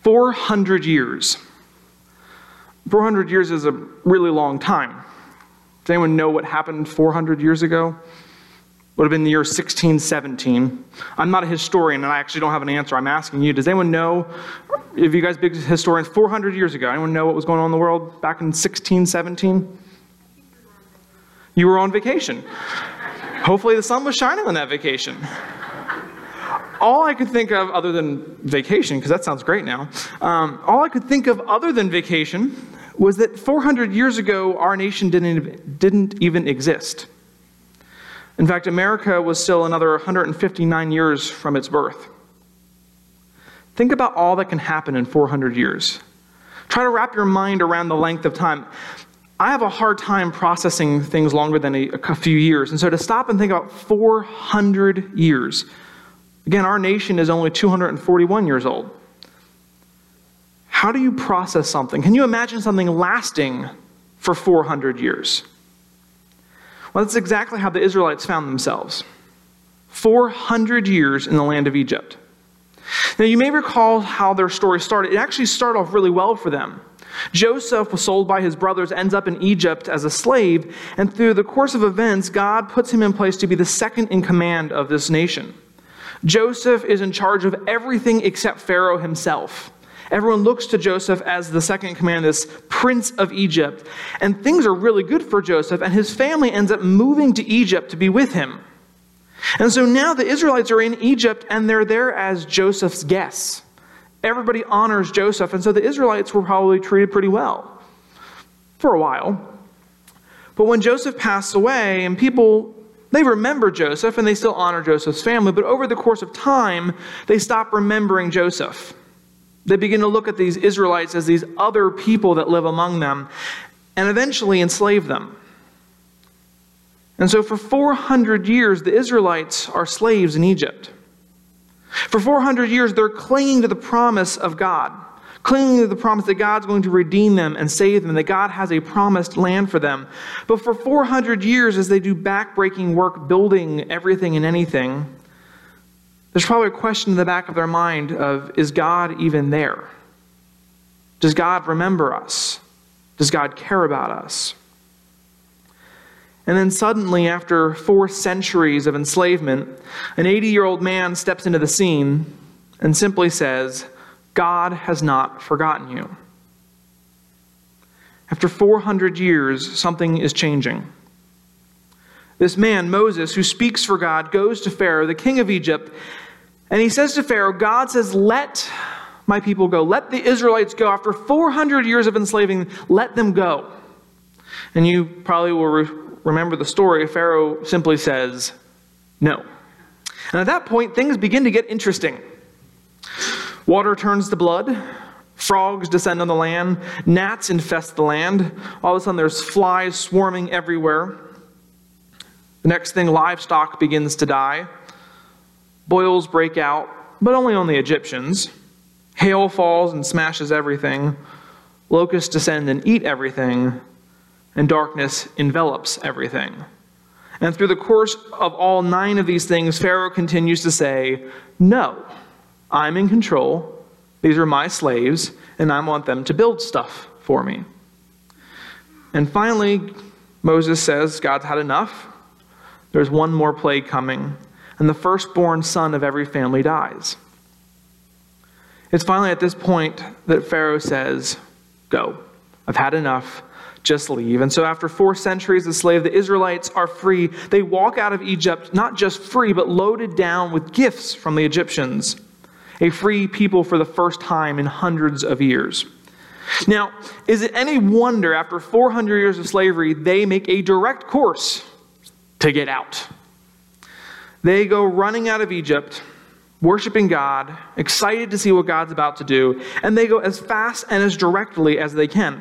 400 years. 400 years is a really long time. Does anyone know what happened 400 years ago? Would have been the year 1617. I'm not a historian, and I actually don't have an answer. I'm asking you. Does anyone know, if you guys big historians, 400 years ago, anyone know what was going on in the world back in 1617? You were on vacation. Hopefully the sun was shining on that vacation. All I could think of other than vacation, because that sounds great now, all I could think of other than vacation was that 400 years ago, our nation didn't even exist. In fact, America was still another 159 years from its birth. Think about all that can happen in 400 years. Try to wrap your mind around the length of time. I have a hard time processing things longer than a few years. And so to stop and think about 400 years. Again, our nation is only 241 years old. How do you process something? Can you imagine something lasting for 400 years? Well, that's exactly how the Israelites found themselves. 400 years in the land of Egypt. Now, you may recall how their story started. It actually started off really well for them. Joseph was sold by his brothers, ends up in Egypt as a slave, and through the course of events, God puts him in place to be the second in command of this nation. Joseph is in charge of everything except Pharaoh himself. Everyone looks to Joseph as the second in command, this prince of Egypt. And things are really good for Joseph, and his family ends up moving to Egypt to be with him. And so now the Israelites are in Egypt, and they're there as Joseph's guests. Everybody honors Joseph, and so the Israelites were probably treated pretty well for a while. But when Joseph passed away, and people, they remember Joseph, and they still honor Joseph's family, but over the course of time, they stop remembering Joseph. They begin to look at these Israelites as these other people that live among them and eventually enslave them. And so for 400 years, the Israelites are slaves in Egypt. For 400 years, they're clinging to the promise of God, clinging to the promise that God's going to redeem them and save them, that God has a promised land for them. But for 400 years, as they do backbreaking work building everything and anything, there's probably a question in the back of their mind of, is God even there? Does God remember us? Does God care about us? And then suddenly, after 4 centuries of enslavement, an 80-year-old man steps into the scene and simply says, God has not forgotten you. After 400 years, something is changing. This man, Moses, who speaks for God, goes to Pharaoh, the king of Egypt, and he says to Pharaoh, God says, let my people go. Let the Israelites go. After 400 years of enslaving, let them go. And you probably will remember the story. Pharaoh simply says, no. And at that point, things begin to get interesting. Water turns to blood. Frogs descend on the land. Gnats infest the land. All of a sudden, there's flies swarming everywhere. The next thing, livestock begins to die. Boils break out, but only on the Egyptians. Hail falls and smashes everything. Locusts descend and eat everything. And darkness envelops everything. And through the course of all 9 of these things, Pharaoh continues to say, no, I'm in control. These are my slaves, and I want them to build stuff for me. And finally, Moses says, God's had enough. There's one more plague coming, and the firstborn son of every family dies. It's finally at this point that Pharaoh says, go. I've had enough. Just leave. And so after 4 centuries of slave, the Israelites are free. They walk out of Egypt, not just free, but loaded down with gifts from the Egyptians. A free people for the first time in hundreds of years. Now, is it any wonder after 400 years of slavery, they make a direct course to get out? They go running out of Egypt, worshiping God, excited to see what God's about to do, and they go as fast and as directly as they can.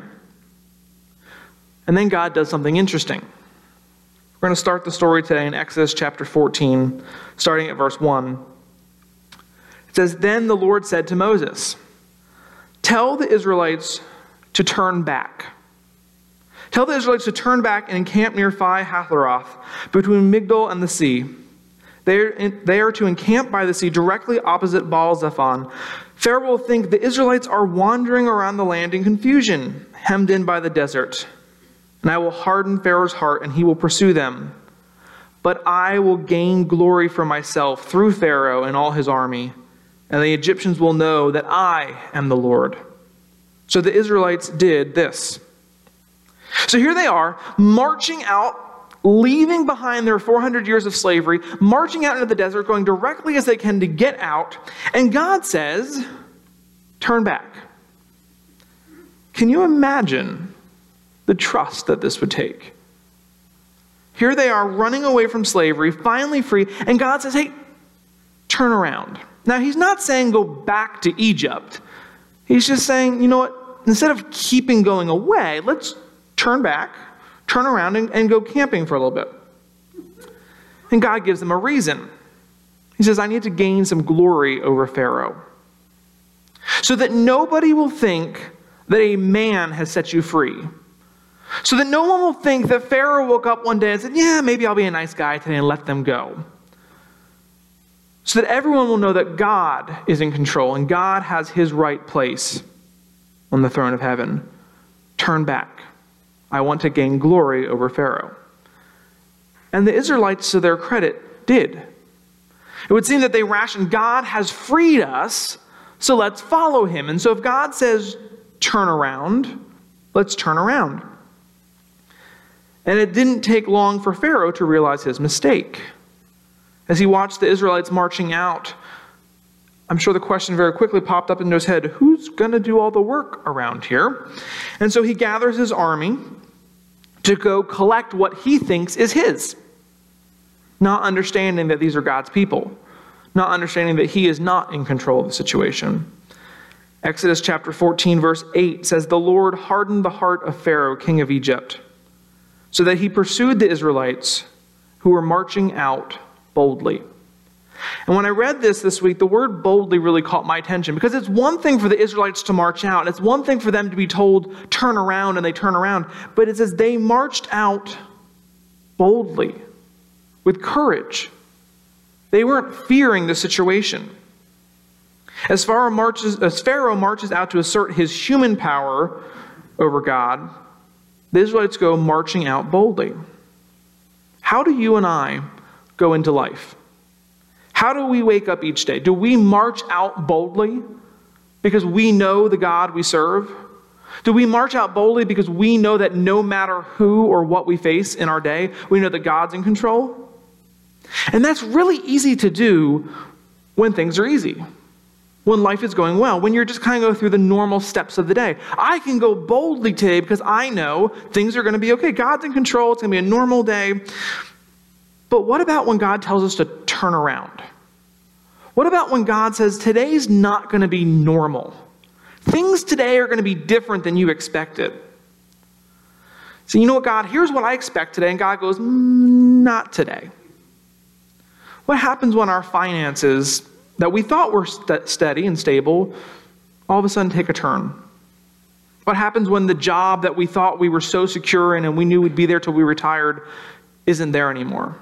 And then God does something interesting. We're going to start the story today in Exodus chapter 14, starting at verse 1. It says, Then the Lord said to Moses, Tell the Israelites to turn back. Tell the Israelites to turn back and encamp near Pi-hahiroth, between Migdol and the sea. They are to encamp by the sea directly opposite Baal-zephon, Pharaoh will think the Israelites are wandering around the land in confusion, hemmed in by the desert. And I will harden Pharaoh's heart, and he will pursue them. But I will gain glory for myself through Pharaoh and all his army, and the Egyptians will know that I am the Lord." So the Israelites did this. So here they are, marching out, leaving behind their 400 years of slavery, marching out into the desert, going directly as they can to get out. And God says, turn back. Can you imagine the trust that this would take? Here they are running away from slavery, finally free, and God says, hey, turn around. Now, he's not saying go back to Egypt. He's just saying, you know what, instead of keeping going away, let's turn back, turn around, and go camping for a little bit. And God gives them a reason. He says, I need to gain some glory over Pharaoh, so that nobody will think that a man has set you free. So that no one will think that Pharaoh woke up one day and said, yeah, maybe I'll be a nice guy today and let them go. So that everyone will know that God is in control and God has his right place on the throne of heaven. Turn back. I want to gain glory over Pharaoh. And the Israelites, to their credit, did. It would seem that they rationed, God has freed us, so let's follow him. And so if God says, turn around, let's turn around. And it didn't take long for Pharaoh to realize his mistake. As he watched the Israelites marching out, I'm sure the question very quickly popped up into his head, who's going to do all the work around here? And so he gathers his army to go collect what he thinks is his, not understanding that these are God's people, not understanding that he is not in control of the situation. Exodus chapter 14, verse 8 says, the Lord hardened the heart of Pharaoh, king of Egypt, so that he pursued the Israelites who were marching out boldly. And when I read this week, the word boldly really caught my attention, because it's one thing for the Israelites to march out, and it's one thing for them to be told, turn around, and they turn around. But it says they marched out boldly, with courage. They weren't fearing the situation. As Pharaoh marches out to assert his human power over God, the Israelites go marching out boldly. How do you and I go into life? How do we wake up each day? Do we march out boldly because we know the God we serve? Do we march out boldly because we know that no matter who or what we face in our day, we know that God's in control? And that's really easy to do when things are easy, when life is going well, when you're just kind of going through the normal steps of the day. I can go boldly today because I know things are going to be okay. God's in control. It's going to be a normal day. But what about when God tells us to turn around? What about when God says today's not going to be normal? Things today are going to be different than you expected. So you know what, God, here's what I expect today. And God goes, not today. What happens when our finances that we thought were steady and stable all of a sudden take a turn? What happens when the job that we thought we were so secure in and we knew we'd be there till we retired isn't there anymore?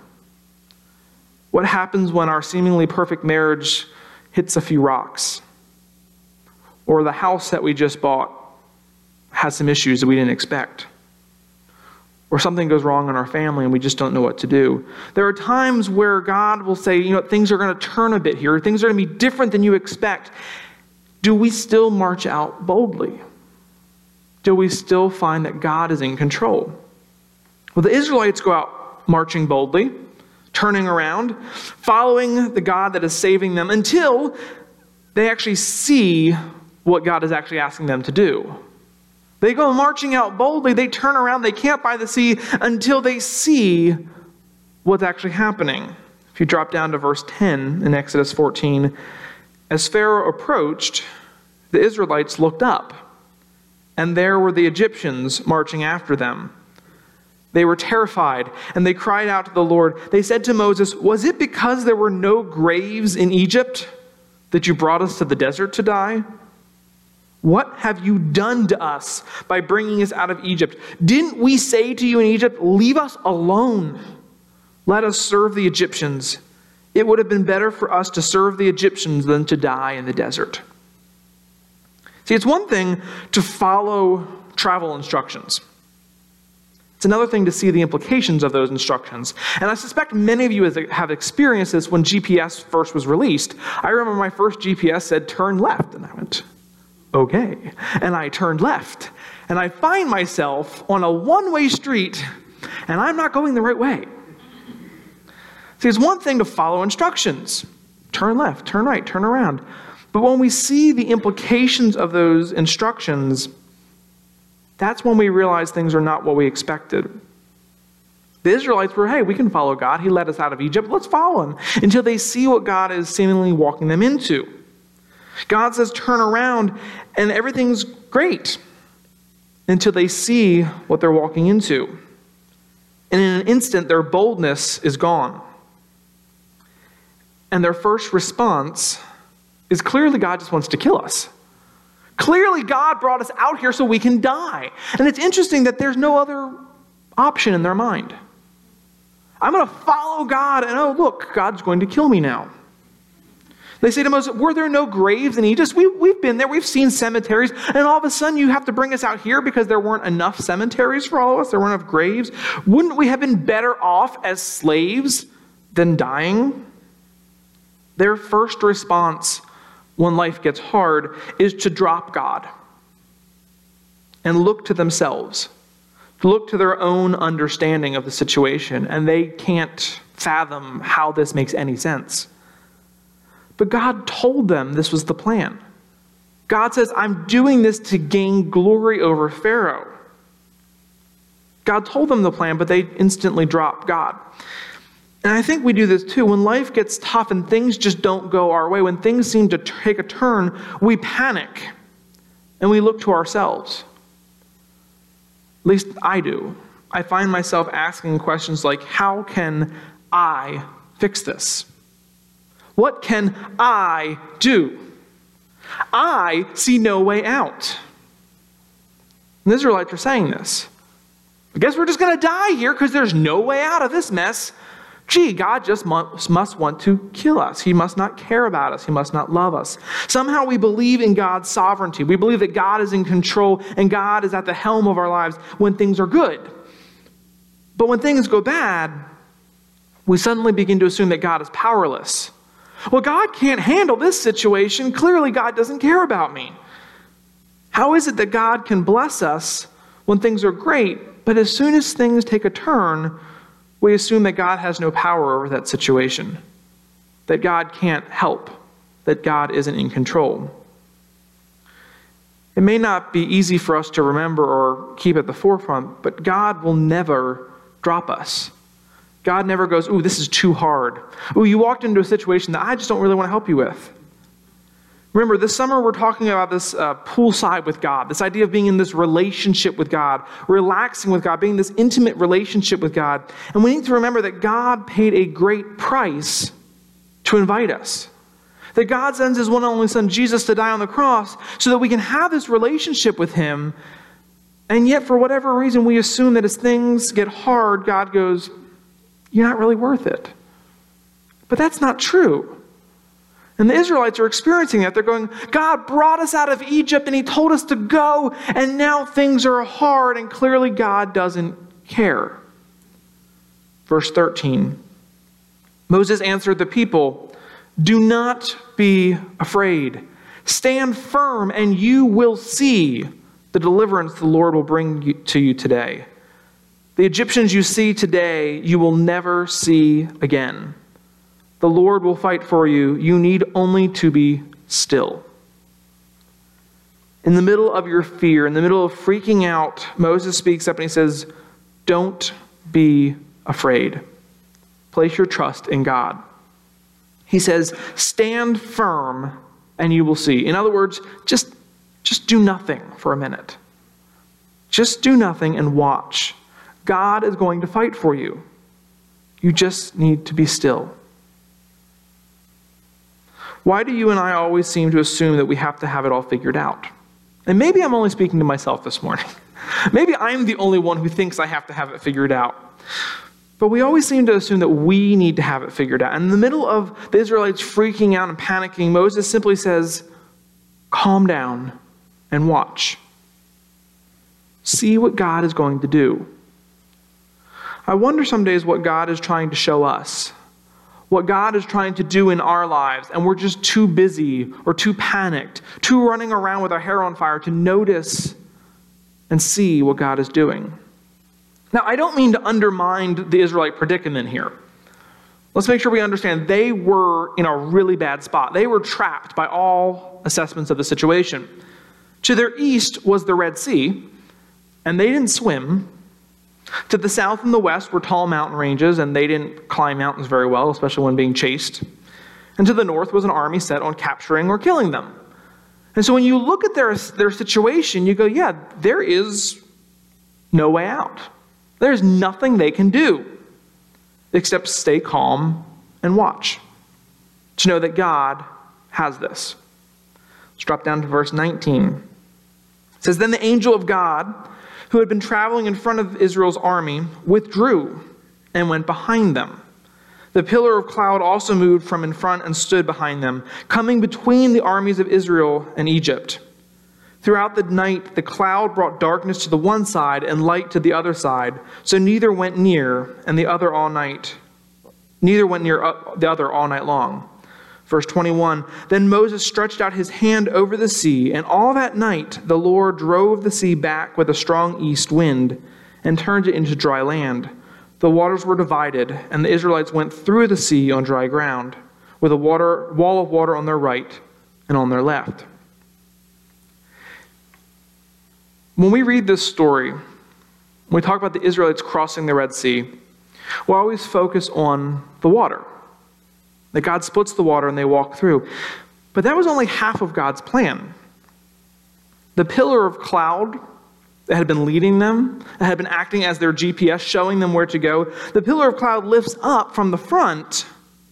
What happens when our seemingly perfect marriage hits a few rocks? Or the house that we just bought has some issues that we didn't expect? Or something goes wrong in our family and we just don't know what to do? There are times where God will say, you know, things are going to turn a bit here. Things are going to be different than you expect. Do we still march out boldly? Do we still find that God is in control? Well, the Israelites go out marching boldly, turning around, following the God that is saving them until they actually see what God is actually asking them to do. They go marching out boldly, they turn around, they camp by the sea until they see what's actually happening. If you drop down to verse 10 in Exodus 14, as Pharaoh approached, the Israelites looked up, and there were the Egyptians marching after them. They were terrified, and they cried out to the Lord. They said to Moses, was it because there were no graves in Egypt that you brought us to the desert to die? What have you done to us by bringing us out of Egypt? Didn't we say to you in Egypt, leave us alone? Let us serve the Egyptians. It would have been better for us to serve the Egyptians than to die in the desert. See, it's one thing to follow travel instructions. It's another thing to see the implications of those instructions. And I suspect many of you have experienced this when GPS first was released. I remember my first GPS said, turn left. And I went, okay. And I turned left. And I find myself on a one-way street, and I'm not going the right way. See, it's one thing to follow instructions. Turn left, turn right, turn around. But when we see the implications of those instructions, that's when we realize things are not what we expected. The Israelites were, hey, we can follow God. He led us out of Egypt. Let's follow him until they see what God is seemingly walking them into. God says, turn around, and everything's great until they see what they're walking into. And in an instant, their boldness is gone. And their first response is clearly God just wants to kill us. Clearly, God brought us out here so we can die. And it's interesting that there's no other option in their mind. I'm going to follow God, and oh, look, God's going to kill me now. They say to Moses, were there no graves in Egypt? We've been there. We've seen cemeteries. And all of a sudden, you have to bring us out here because there weren't enough cemeteries for all of us. There weren't enough graves. Wouldn't we have been better off as slaves than dying? Their first response when life gets hard is to drop God and look to themselves, to look to their own understanding of the situation, and they can't fathom how this makes any sense. But God told them this was the plan. God says, I'm doing this to gain glory over Pharaoh. God told them the plan, but they instantly dropped God. And I think we do this too. When life gets tough and things just don't go our way, when things seem to take a turn, we panic and we look to ourselves. At least I do. I find myself asking questions like, how can I fix this? What can I do? I see no way out. And the Israelites are saying this. I guess we're just going to die here because there's no way out of this mess. Gee, God just must want to kill us. He must not care about us. He must not love us. Somehow we believe in God's sovereignty. We believe that God is in control and God is at the helm of our lives when things are good. But when things go bad, we suddenly begin to assume that God is powerless. Well, God can't handle this situation. Clearly, God doesn't care about me. How is it that God can bless us when things are great, but as soon as things take a turn, we assume that God has no power over that situation, that God can't help, that God isn't in control? It may not be easy for us to remember or keep at the forefront, but God will never drop us. God never goes, ooh, this is too hard. Ooh, you walked into a situation that I just don't really want to help you with. Remember, this summer we're talking about this poolside with God, this idea of being in this relationship with God, relaxing with God, being this intimate relationship with God. And we need to remember that God paid a great price to invite us. That God sends his one and only son, Jesus, to die on the cross so that we can have this relationship with him. And yet, for whatever reason, we assume that as things get hard, God goes, you're not really worth it. But that's not true. And the Israelites are experiencing that. They're going, God brought us out of Egypt and he told us to go, and now things are hard, and clearly God doesn't care. Verse 13, Moses answered the people, do not be afraid. Stand firm and you will see the deliverance the Lord will bring to you today. The Egyptians you see today, you will never see again. The Lord will fight for you. You need only to be still. In the middle of your fear, in the middle of freaking out, Moses speaks up and he says, don't be afraid. Place your trust in God. He says, stand firm and you will see. In other words, just do nothing for a minute. Just do nothing and watch. God is going to fight for you. You just need to be still. Why do you and I always seem to assume that we have to have it all figured out? And maybe I'm only speaking to myself this morning. Maybe I'm the only one who thinks I have to have it figured out. But we always seem to assume that we need to have it figured out. And in the middle of the Israelites freaking out and panicking, Moses simply says, calm down and watch. See what God is going to do. I wonder some days what God is trying to show us, what God is trying to do in our lives, and we're just too busy or too panicked, too running around with our hair on fire to notice and see what God is doing. Now, I don't mean to undermine the Israelite predicament here. Let's make sure we understand they were in a really bad spot. They were trapped by all assessments of the situation. To their east was the Red Sea, and they didn't swim. To the south and the west were tall mountain ranges, and they didn't climb mountains very well, especially when being chased. And to the north was an army set on capturing or killing them. And so when you look at their situation, you go, yeah, there is no way out. There's nothing they can do except stay calm and watch, to know that God has this. Let's drop down to verse 19. It says, "Then the angel of God, who had been traveling in front of Israel's army, withdrew and went behind them. The pillar of cloud also moved from in front and stood behind them, coming between the armies of Israel and Egypt. Throughout the night, the cloud brought darkness to the one side and light to the other side, so neither went near the other all night long." Verse 21, "Then Moses stretched out his hand over the sea, and all that night the Lord drove the sea back with a strong east wind and turned it into dry land. The waters were divided, and the Israelites went through the sea on dry ground, with a wall of water on their right and on their left." When we read this story, when we talk about the Israelites crossing the Red Sea, we always focus on the water. That God splits the water and they walk through. But that was only half of God's plan. The pillar of cloud that had been leading them, that had been acting as their GPS, showing them where to go, the pillar of cloud lifts up from the front,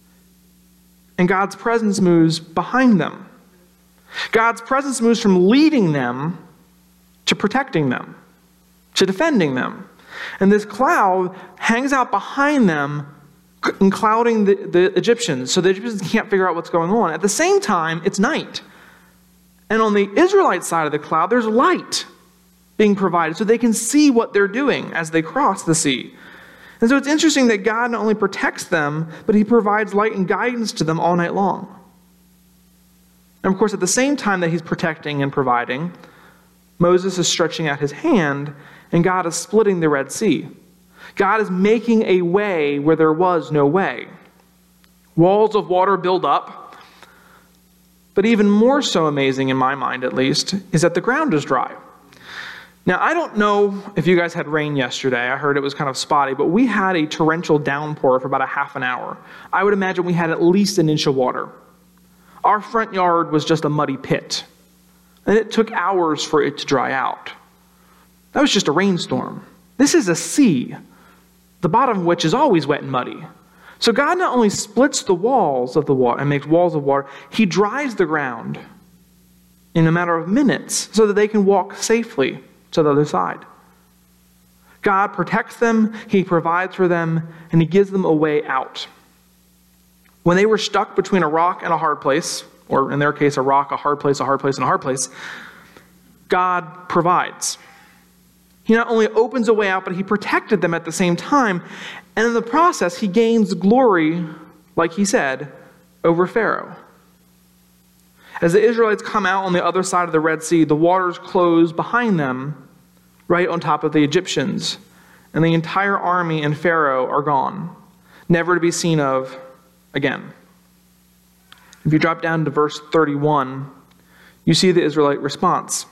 and God's presence moves behind them. God's presence moves from leading them to protecting them, to defending them. And this cloud hangs out behind them, clouding the Egyptians, so the Egyptians can't figure out what's going on. At the same time, it's night. And on the Israelite side of the cloud, there's light being provided, so they can see what they're doing as they cross the sea. And so it's interesting that God not only protects them, but he provides light and guidance to them all night long. And of course, at the same time that he's protecting and providing, Moses is stretching out his hand, and God is splitting the Red Sea. God is making a way where there was no way. Walls of water build up. But even more so amazing, in my mind at least, is that the ground is dry. Now, I don't know if you guys had rain yesterday. I heard it was kind of spotty, but we had a torrential downpour for about a half an hour. I would imagine we had at least an inch of water. Our front yard was just a muddy pit, and it took hours for it to dry out. That was just a rainstorm. This is a sea, the bottom of which is always wet and muddy. So God not only splits the walls of the water and makes walls of water, he dries the ground in a matter of minutes so that they can walk safely to the other side. God protects them, he provides for them, and he gives them a way out. When they were stuck between a rock and a hard place, or in their case, a rock, a hard place, and a hard place, God provides. He not only opens a way out, but he protected them at the same time. And in the process, he gains glory, like he said, over Pharaoh. As the Israelites come out on the other side of the Red Sea, the waters close behind them, right on top of the Egyptians. And the entire army and Pharaoh are gone, never to be seen of again. If you drop down to verse 31, you see the Israelite response.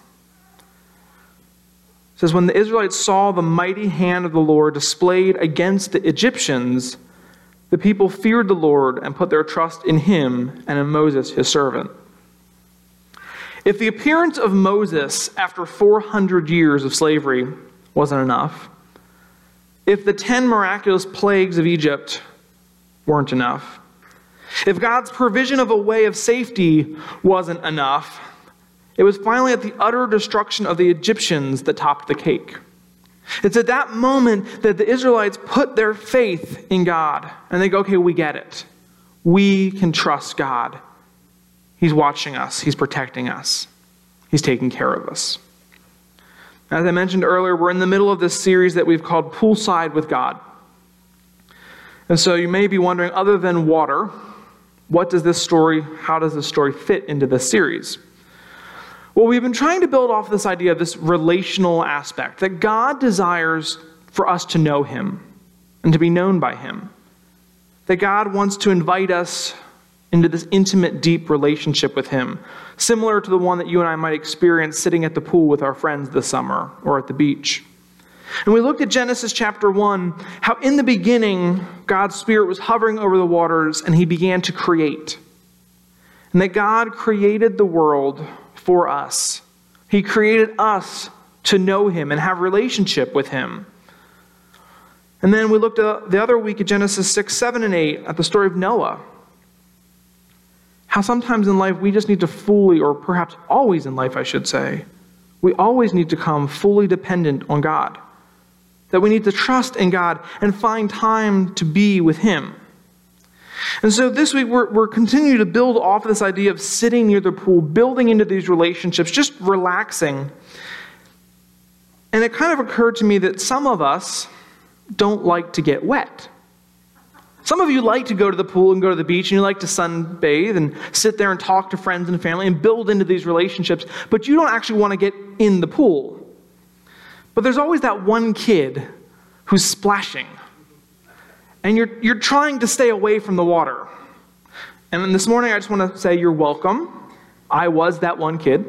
It says, "When the Israelites saw the mighty hand of the Lord displayed against the Egyptians, the people feared the Lord and put their trust in him and in Moses, his servant." If the appearance of Moses after 400 years of slavery wasn't enough, if the 10 miraculous plagues of Egypt weren't enough, if God's provision of a way of safety wasn't enough, it was finally at the utter destruction of the Egyptians that topped the cake. It's at that moment that the Israelites put their faith in God, and they go, okay, we get it. We can trust God. He's watching us. He's protecting us. He's taking care of us. As I mentioned earlier, we're in the middle of this series that we've called Poolside with God. And so you may be wondering, other than water, how does this story fit into this series? Well, we've been trying to build off this idea of this relational aspect, that God desires for us to know him and to be known by him. That God wants to invite us into this intimate, deep relationship with him, similar to the one that you and I might experience sitting at the pool with our friends this summer or at the beach. And we looked at Genesis chapter 1, how in the beginning, God's Spirit was hovering over the waters and he began to create. And that God created the world for us. He created us to know him and have a relationship with him. And then we looked at the other week at Genesis 6, 7, and 8 at the story of Noah. How sometimes in life we just need to fully, or perhaps always in life I should say, we always need to come fully dependent on God. That we need to trust in God and find time to be with him. And so this week we're continuing to build off of this idea of sitting near the pool, building into these relationships, just relaxing. And it kind of occurred to me that some of us don't like to get wet. Some of you like to go to the pool and go to the beach, and you like to sunbathe and sit there and talk to friends and family and build into these relationships, but you don't actually want to get in the pool. But there's always that one kid who's splashing, and you're trying to stay away from the water. And then this morning I just want to say you're welcome. I was that one kid.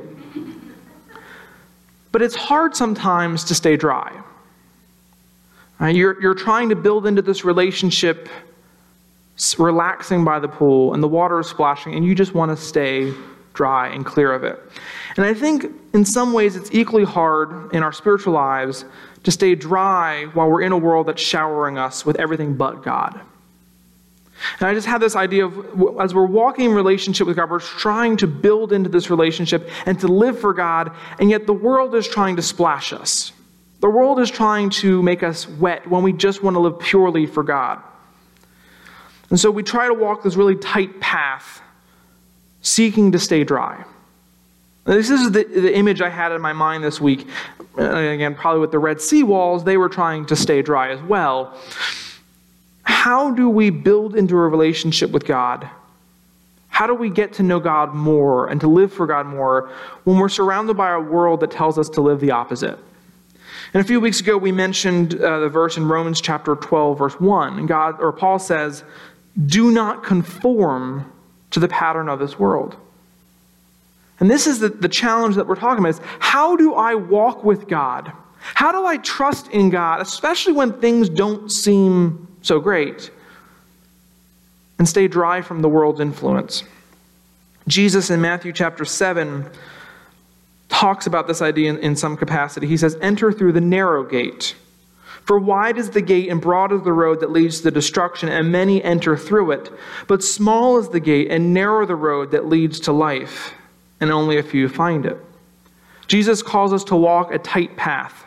But it's hard sometimes to stay dry. You're trying to build into this relationship, relaxing by the pool, and the water is splashing, and you just want to stay dry and clear of it. And I think in some ways it's equally hard in our spiritual lives to stay dry while we're in a world that's showering us with everything but God. And I just have this idea of, as we're walking in relationship with God, we're trying to build into this relationship and to live for God, and yet the world is trying to splash us. The world is trying to make us wet when we just want to live purely for God. And so we try to walk this really tight path, seeking to stay dry. Now, this is the image I had in my mind this week. Again, probably with the Red Sea walls, they were trying to stay dry as well. How do we build into a relationship with God? How do we get to know God more and to live for God more when we're surrounded by a world that tells us to live the opposite? And a few weeks ago, we mentioned the verse in Romans chapter 12, verse 1. And Paul says, "Do not conform to the pattern of this world." And this is the challenge that we're talking about. Is how do I walk with God? How do I trust in God, especially when things don't seem so great, and stay dry from the world's influence? Jesus in Matthew chapter 7 talks about this idea in some capacity. He says, "Enter through the narrow gate. For wide is the gate and broad is the road that leads to destruction, and many enter through it. But small is the gate and narrow the road that leads to life, and only a few find it." Jesus calls us to walk a tight path.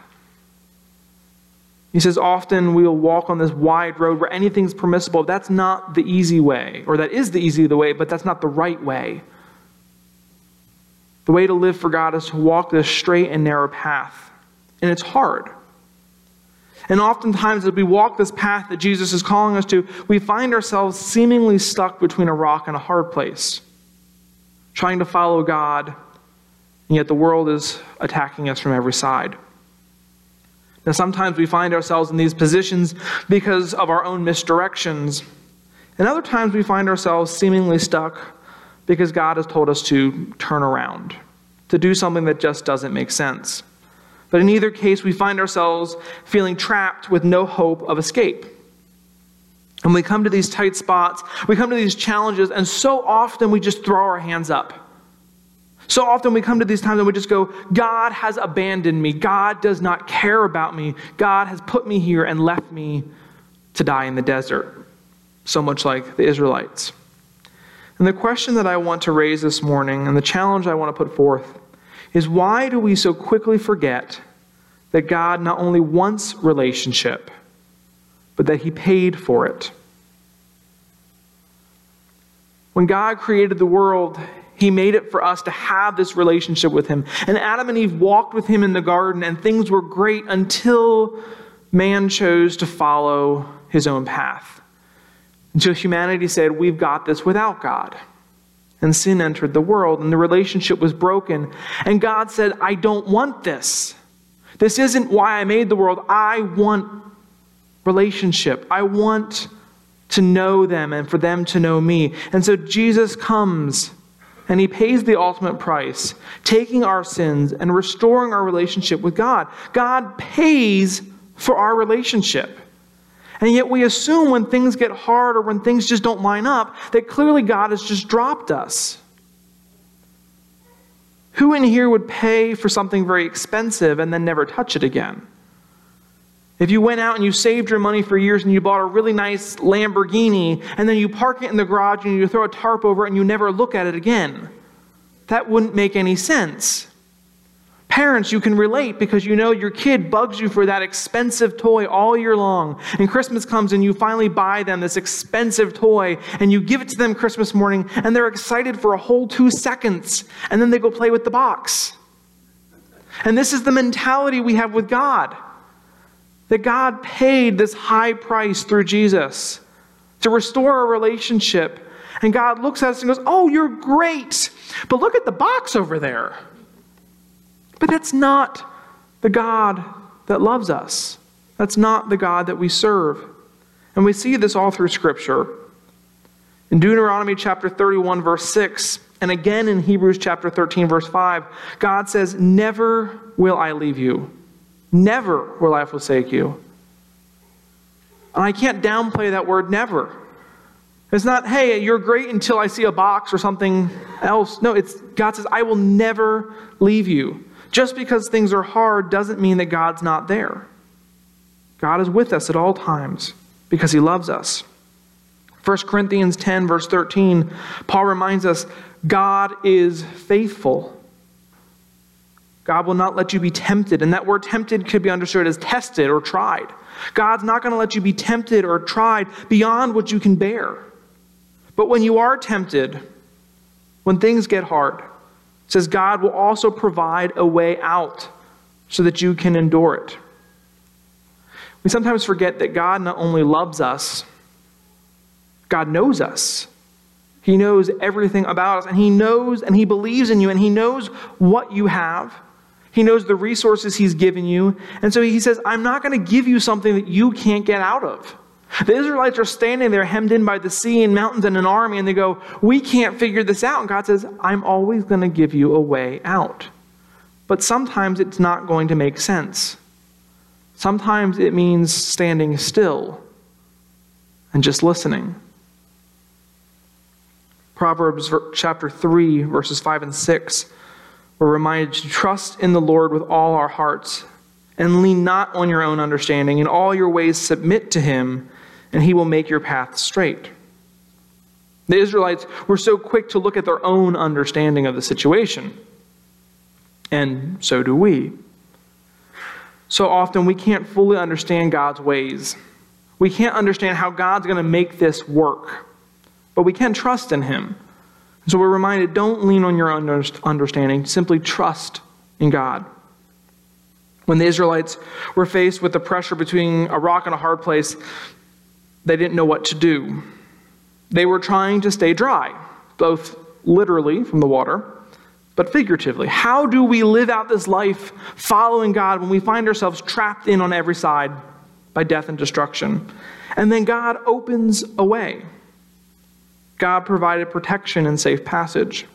He says often we'll walk on this wide road where anything's permissible. That's not the easy way, or that is the easy way, but that's not the right way. The way to live for God is to walk this straight and narrow path. And it's hard. And oftentimes as we walk this path that Jesus is calling us to, we find ourselves seemingly stuck between a rock and a hard place, trying to follow God, and yet the world is attacking us from every side. Now sometimes we find ourselves in these positions because of our own misdirections, and other times we find ourselves seemingly stuck because God has told us to turn around, to do something that just doesn't make sense. But in either case, we find ourselves feeling trapped with no hope of escape. And we come to these tight spots, we come to these challenges, and so often we just throw our hands up. So often we come to these times and we just go, God has abandoned me. God does not care about me. God has put me here and left me to die in the desert. So much like the Israelites. And the question that I want to raise this morning, and the challenge I want to put forth, is why do we so quickly forget that God not only wants relationship, but that he paid for it? When God created the world, He made it for us to have this relationship with him. And Adam and Eve walked with him in the garden, and things were great until man chose to follow his own path. Until humanity said, we've got this without God. And sin entered the world, and the relationship was broken. And God said, I don't want this. This isn't why I made the world. I want relationship. I want to know them and for them to know me. And so Jesus comes and he pays the ultimate price, taking our sins and restoring our relationship with God. God pays for our relationship. And yet we assume when things get hard or when things just don't line up, that clearly God has just dropped us. Who in here would pay for something very expensive and then never touch it again? If you went out and you saved your money for years and you bought a really nice Lamborghini and then you park it in the garage and you throw a tarp over it and you never look at it again, that wouldn't make any sense. Parents, you can relate because you know your kid bugs you for that expensive toy all year long. And Christmas comes and you finally buy them this expensive toy and you give it to them Christmas morning and they're excited for a whole 2 seconds and then they go play with the box. And this is the mentality we have with God. That God paid this high price through Jesus to restore our relationship. And God looks at us and goes, oh, you're great, but look at the box over there. But that's not the God that loves us. That's not the God that we serve. And we see this all through Scripture. In Deuteronomy chapter 31, verse 6, and again in Hebrews chapter 13, verse 5, God says, never will I leave you. Never will I forsake you. And I can't downplay that word never. It's not, hey, you're great until I see a box or something else. No, it's God says, I will never leave you. Just because things are hard doesn't mean that God's not there. God is with us at all times because he loves us. 1 Corinthians 10, verse 13, Paul reminds us, God is faithful. God will not let you be tempted. And that word tempted could be understood as tested or tried. God's not going to let you be tempted or tried beyond what you can bear. But when you are tempted, when things get hard, it says God will also provide a way out so that you can endure it. We sometimes forget that God not only loves us, God knows us. He knows everything about us, and he knows and he believes in you, and he knows what you have. He knows the resources he's given you. And so he says, I'm not going to give you something that you can't get out of. The Israelites are standing there hemmed in by the sea and mountains and an army, and they go, we can't figure this out. And God says, I'm always going to give you a way out. But sometimes it's not going to make sense. Sometimes it means standing still and just listening. Proverbs chapter 3, verses 5 and 6. We're reminded to trust in the Lord with all our hearts and lean not on your own understanding. In all your ways submit to him, and he will make your path straight. The Israelites were so quick to look at their own understanding of the situation. And so do we. So often we can't fully understand God's ways. We can't understand how God's going to make this work. But we can trust in him. So we're reminded, don't lean on your own understanding. Simply trust in God. When the Israelites were faced with the pressure between a rock and a hard place, they didn't know what to do. They were trying to stay dry, both literally from the water, but figuratively. How do we live out this life following God when we find ourselves trapped in on every side by death and destruction? And then God opens a way. God provided protection and safe passage.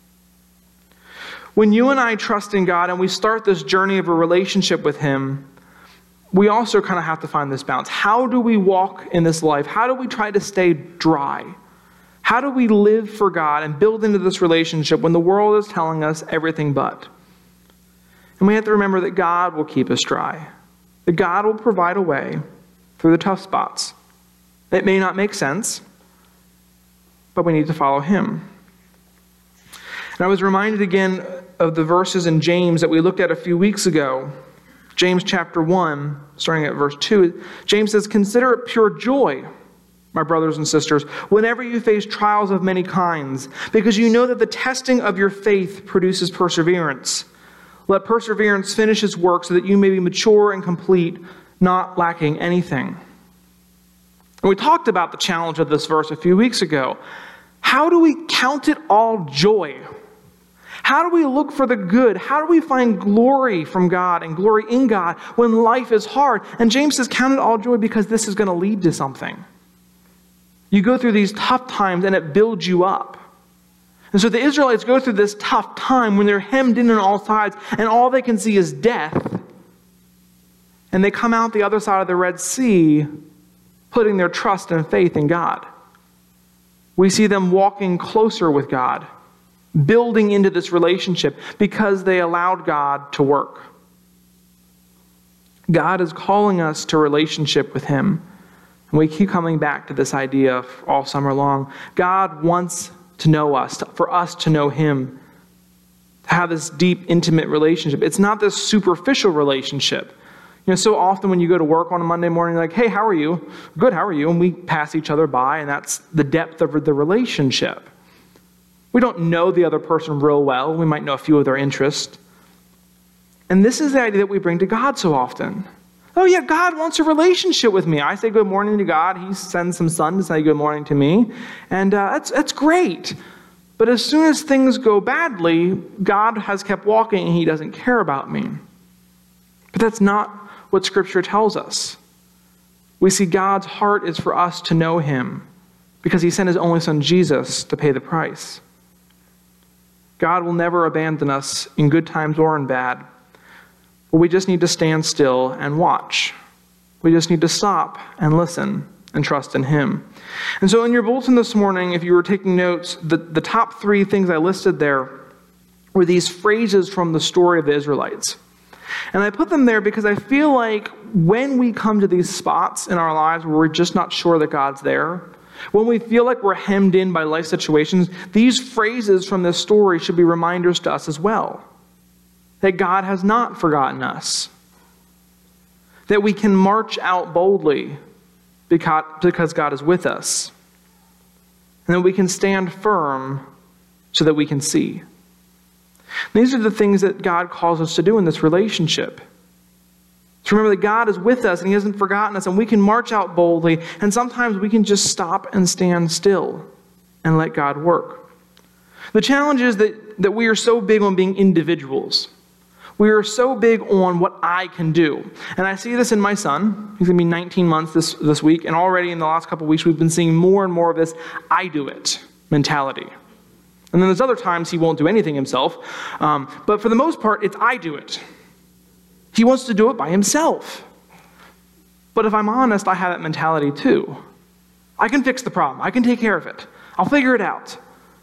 When you and I trust in God and we start this journey of a relationship with him, we also kind of have to find this balance. How do we walk in this life? How do we try to stay dry? How do we live for God and build into this relationship when the world is telling us everything but? And we have to remember that God will keep us dry. That God will provide a way through the tough spots. It may not make sense, but we need to follow him. And I was reminded again of the verses in James that we looked at a few weeks ago. James chapter 1, starting at verse 2. James says, consider it pure joy, my brothers and sisters, whenever you face trials of many kinds, because you know that the testing of your faith produces perseverance. Let perseverance finish its work so that you may be mature and complete, not lacking anything. And we talked about the challenge of this verse a few weeks ago. How do we count it all joy? How do we look for the good? How do we find glory from God and glory in God when life is hard? And James says, count it all joy because this is going to lead to something. You go through these tough times and it builds you up. And so the Israelites go through this tough time when they're hemmed in on all sides and all they can see is death. And they come out the other side of the Red Sea putting their trust and faith in God. We see them walking closer with God, building into this relationship because they allowed God to work. God is calling us to relationship with Him. And we keep coming back to this idea all summer long. God wants to know us, for us to know Him, to have this deep, intimate relationship. It's not this superficial relationship. You know, so often when you go to work on a Monday morning, you're like, hey, how are you? Good, how are you? And we pass each other by, and that's the depth of the relationship. We don't know the other person real well. We might know a few of their interests. And this is the idea that we bring to God so often. Oh yeah, God wants a relationship with me. I say good morning to God. He sends some sun to say good morning to me. And that's great. But as soon as things go badly, God has kept walking and He doesn't care about me. But that's not what Scripture tells us. We see God's heart is for us to know Him because He sent His only Son, Jesus, to pay the price. God will never abandon us in good times or in bad. But we just need to stand still and watch. We just need to stop and listen and trust in Him. And so in your bulletin this morning, if you were taking notes, the top 3 things I listed there were these phrases from the story of the Israelites. And I put them there because I feel like when we come to these spots in our lives where we're just not sure that God's there, when we feel like we're hemmed in by life situations, these phrases from this story should be reminders to us as well. That God has not forgotten us. That we can march out boldly because God is with us. And that we can stand firm so that we can see. These are the things that God calls us to do in this relationship. To remember that God is with us and He hasn't forgotten us, and we can march out boldly, and sometimes we can just stop and stand still and let God work. The challenge is that we are so big on being individuals. We are so big on what I can do. And I see this in my son. He's going to be 19 months this week, and already in the last couple of weeks we've been seeing more and more of this I do it mentality. And then there's other times he won't do anything himself. But for the most part, it's I do it. He wants to do it by himself. But if I'm honest, I have that mentality too. I can fix the problem. I can take care of it. I'll figure it out.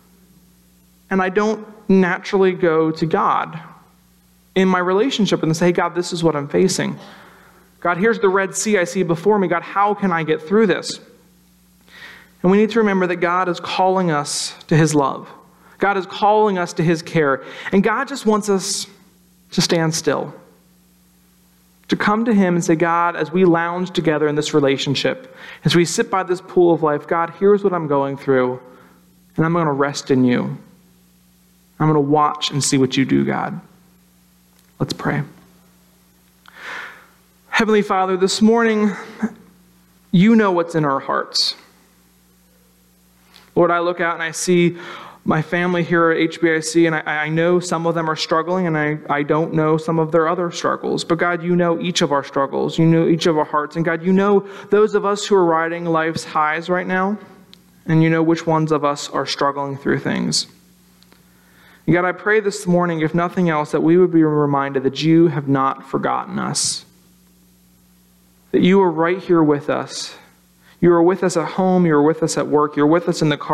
And I don't naturally go to God in my relationship and say, hey, God, this is what I'm facing. God, here's the Red Sea I see before me. God, how can I get through this? And we need to remember that God is calling us to His love. God is calling us to His care. And God just wants us to stand still. To come to Him and say, God, as we lounge together in this relationship, as we sit by this pool of life, God, here's what I'm going through, and I'm going to rest in You. I'm going to watch and see what You do, God. Let's pray. Heavenly Father, this morning, You know what's in our hearts. Lord, I look out and I see my family here at HBIC, and I know some of them are struggling, and I don't know some of their other struggles. But God, You know each of our struggles. You know each of our hearts. And God, You know those of us who are riding life's highs right now, and You know which ones of us are struggling through things. And God, I pray this morning, if nothing else, that we would be reminded that You have not forgotten us. That You are right here with us. You are with us at home. You are with us at work. You're with us in the car.